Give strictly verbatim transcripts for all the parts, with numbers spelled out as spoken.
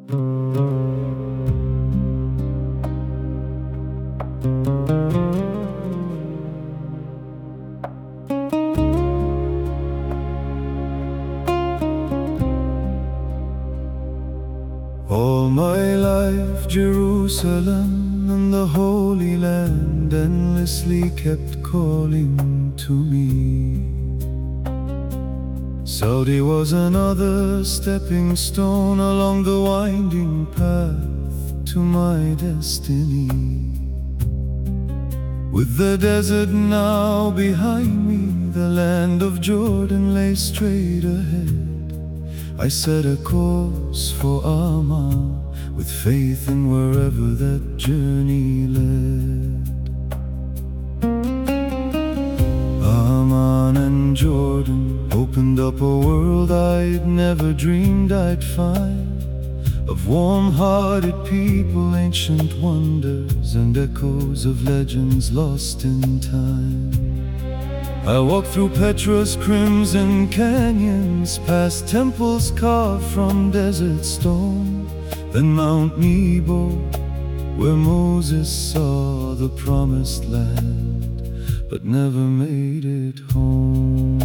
All my life Jerusalem and the Holy Land endlessly kept calling to me. Saudi was another stepping stone along the winding path to my destiny. With the desert now behind me, the land of Jordan lay straight ahead. I set a course for Amman, with faith in wherever that journey led. Amman and Jordan opened up a world I'd never dreamed I'd find, of warm-hearted people, ancient wonders, and echoes of legends lost in time. I walked through Petra's crimson canyons, past temples carved from desert stone, then Mount Nebo, where Moses saw the promised land, but never made it home.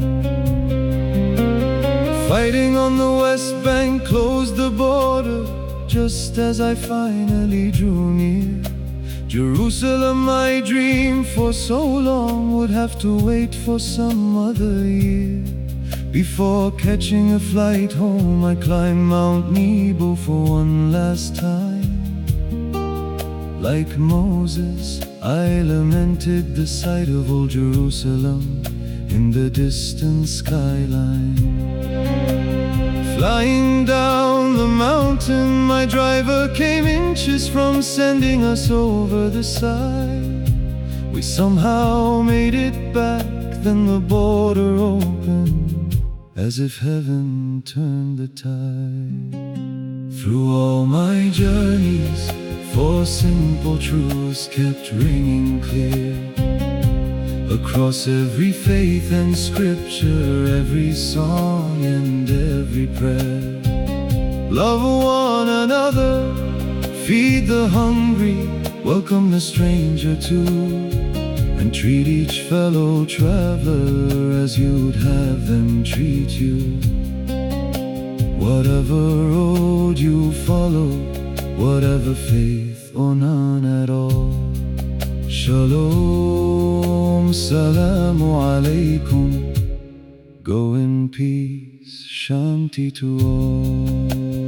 Fighting on the west bank closed the border, just as I finally drew near. Jerusalem, my dream for so long, would have to wait for some other year. Before catching a flight home, I climbed Mount Nebo for one last time. Like Moses, I lamented the sight of old Jerusalem in the distant skyline. Flying down the mountain, my driver came inches from sending us over the side. We somehow made it back, then the border opened, as if heaven turned the tide. Through all my journeys, four simple truths kept ringing clear. Across every faith and scripture, every song and every prayer. Love one another, feed the hungry, welcome the stranger too, and treat each fellow traveler as you'd have them treat you. Whatever road you follow, whatever faith or none at all. Shalom, salamu alaikum. Go in peace, shanti to all.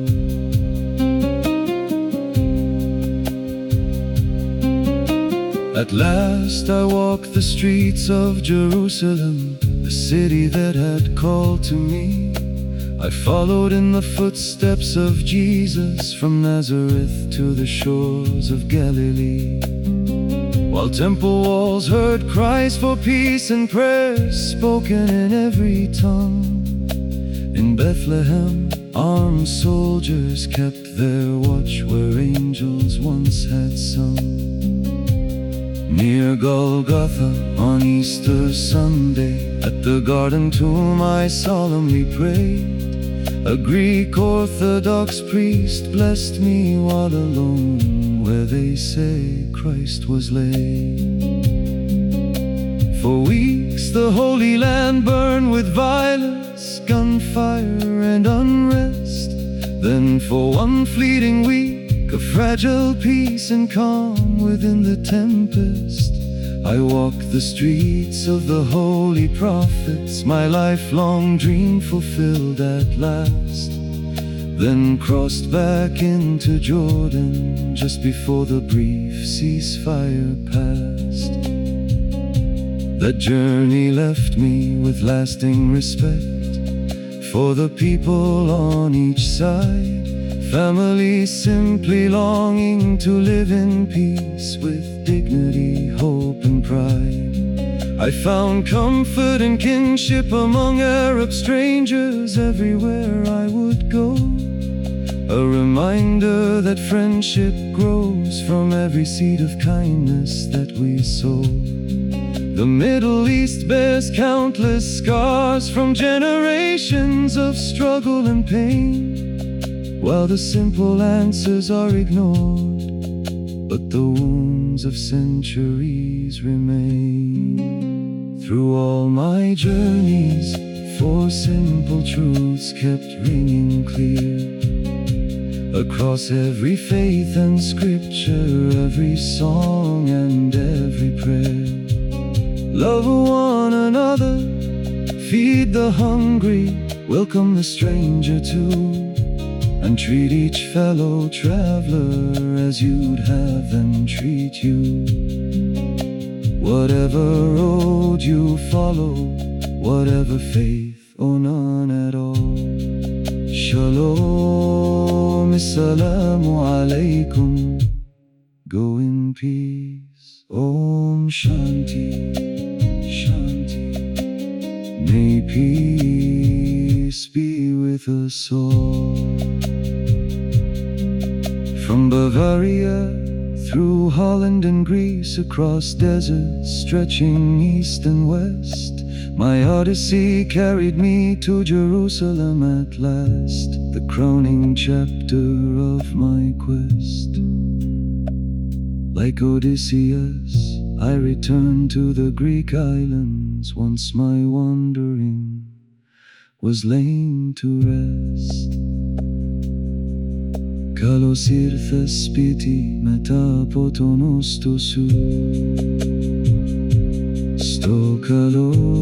At last I walked the streets of Jerusalem, the city that had called to me. I followed in the footsteps of Jesus, from Nazareth to the shores of Galilee. While temple walls heard cries for peace and prayers spoken in every tongue. In Bethlehem, armed soldiers kept their watch where angels once had sung. Near Golgotha on Easter Sunday, at the garden tomb I solemnly prayed. A Greek Orthodox priest blessed me while alone where they say Christ was laid. For weeks the Holy Land burned with violence, gunfire and unrest. Then for one fleeting week, a fragile peace and calm within the tempest. I walked the streets of the holy prophets, my lifelong dream fulfilled at last. Then crossed back into Jordan just before the brief ceasefire passed. That journey left me with lasting respect for the people on each side, families simply longing to live in peace with dignity, hope and pride. I found comfort and kinship among Arab strangers everywhere I would go. A reminder that friendship grows from every seed of kindness that we sow. The Middle East bears countless scars from generations of struggle and pain. while the simple answers are ignored, but the wounds of centuries remain. Through all my journeys, four simple truths kept ringing clear. Across every faith and scripture, every song and every prayer. Love one another, feed the hungry, welcome the stranger too, and treat each fellow traveler as you'd have them treat you. Whatever road you follow, whatever faith or none at all. Shalom, assalamu alaikum. Go in peace. Om Shanti, Shanti. May peace be with us all. From Bavaria, through Holland and Greece, across deserts stretching east and west, my odyssey carried me to Jerusalem at last, the crowning chapter of my quest. Like Odysseus, I returned to the Greek islands, once my wandering was laid to rest. Kalos ήρθε σπίτι μετά από τον όστο σου. Στο καλό